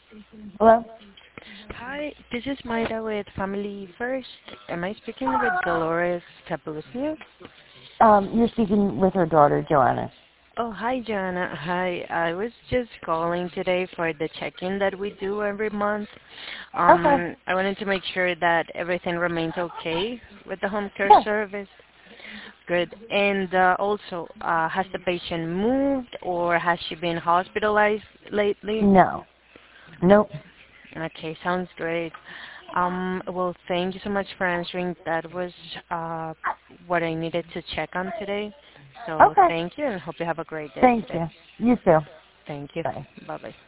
Hello? Hi, this is Mayra with Family First. Am I speaking with Dolores Capulucio? You're speaking with her daughter, Joanna. Oh, hi, Joanna. Hi. I was just calling today for the check-in that we do every month. Okay. I wanted to make sure that everything remains okay with the home care Yeah. service. Good. And also, has the patient moved or has she been hospitalized lately? No. Nope. Okay, sounds great. Well, thank you so much for answering. That was uh, what I needed to check on today. So Okay. thank you and hope you have a great day Thank today. you. You too. Thank you. Bye. Bye-bye.